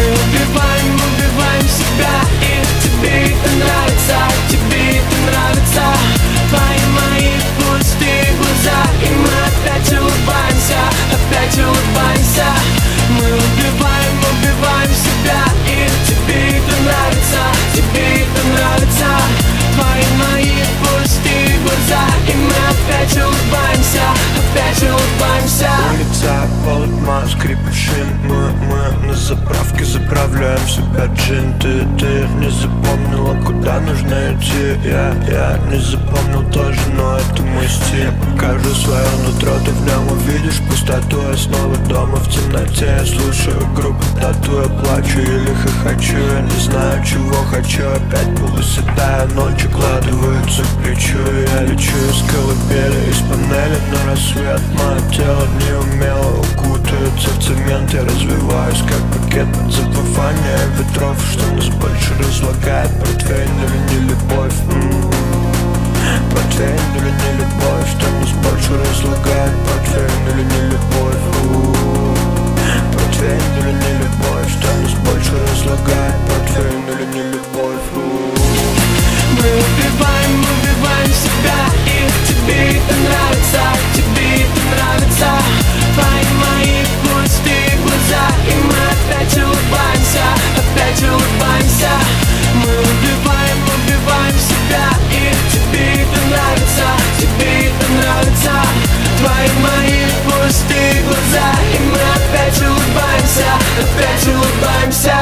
убиваем себя, и тебе это нравится, тебе это нравится. Твои мои пустые глаза, и мы опять улыбаемся, опять улыбаемся. Мы убиваем себя, и тебе это нравится, тебе это нравится. Твои мои пустые глаза, и мы опять улыбаемся, опять улыбаемся. Улица, полутьма, скрипит шин. Мы на заправке заправляем себя джин. Ты не запомнила, куда нужно идти. Я не запомнил тоже, но это мой стиль. Я покажу свое нутро, ты в нем увидишь пустоту. Я снова дома в темноте, я слушаю группу Тату. Я плачу или хохочу, я не знаю, чего хочу. Опять полуседая ночь укладывается к плечу. Я лечу из колыбели, из панели на рассвет. Мое тело неумело укутается в цемент. Я развиваюсь, как пакет от забывания ветров. Что нас больше разлагает, портвейн или не любовь? Портвейн или не любовь? Что нас больше разлагает, портвейн или не любовь? Портвейн или не любовь? Что нас больше разлагает, портвейн или не любовь? Мы убиваем себя, и тебе это нравится, тебе это нравится. Твои мои пустые глаза, и мы опять улыбаемся, опять улыбаемся. Мы убиваем себя, и тебе это нравится, тебе это нравится. Твои мои пустые глаза, и мы опять улыбаемся, опять улыбаемся.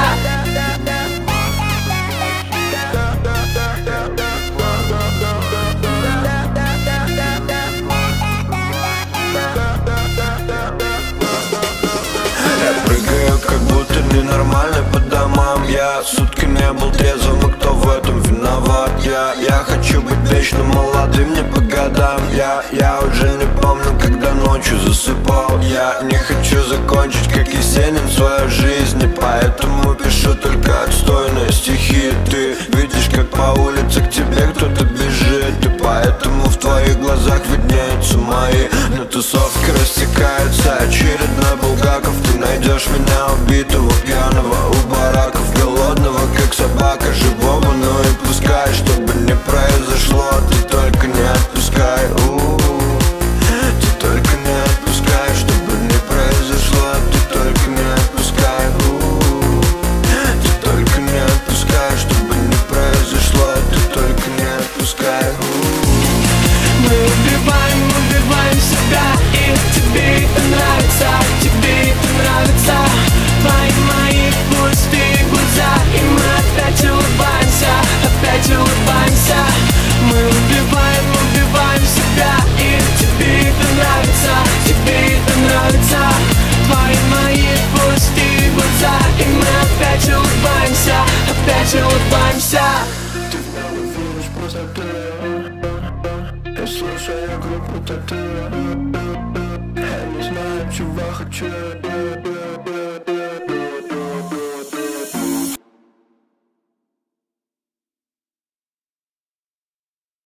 Как будто ненормальный по домам. Я сутки не был трезвым, и кто в этом виноват? Я хочу быть вечно молодым, не по годам. Я уже не помню, когда ночью засыпал. Я не хочу закончить, как Есенин, свою жизнь, и поэтому пишу только отстойные стихи. Ты видишь, как по улице к тебе кто-то бежит, и поэтому в твоих глазах виднеются мои. На тусовке растекается очередной Булгаков. Ты найдешь меня убитого, пьяного у бараков, голодного, как собака, живого, но и пускай, чтобы не произошло. Ты только не отпускай, ты только не отпускай, чтобы не произошло. Ты только не отпускай, ты только не отпускай, чтобы не произошло. Ты только не отпускай. Мы убиваем себя, и тебе это нравится, тебе это нравится. Твои мои пустые глаза, и мы опять улыбаемся, опять улыбаемся. Мы убиваем себя, и тебе это нравится, тебе это нравится. Твои мои пустые глаза, и мы опять улыбаемся, опять улыбаемся. Ты в меня веришь, просто ты. Я слушаю группу Тату. Я не знаю, чего хочу.